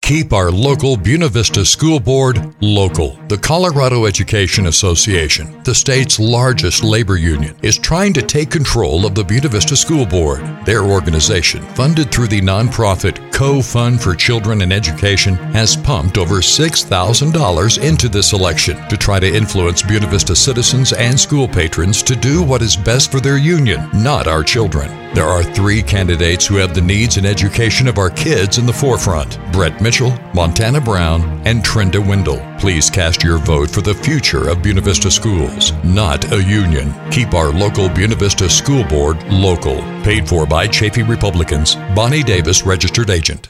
Keep our local Buena Vista School Board local. The Colorado Education Association, the state's largest labor union, is trying to take control of the Buena Vista School Board. Their organization, funded through the nonprofit Co-Fund for Children in Education, has pumped over $6,000 into this election to try to influence Buena Vista citizens and school patrons to do what is best for their union, not our children. There are 3 candidates who have the needs and education of our kids in the forefront: Brett Mitchell, Montana Brown, and Trenda Wendell. Please cast your vote for the future of Buena Vista schools, not a union. Keep our local Buena Vista School Board local. Paid for by Chaffee Republicans. Bonnie Davis, Registered Agent.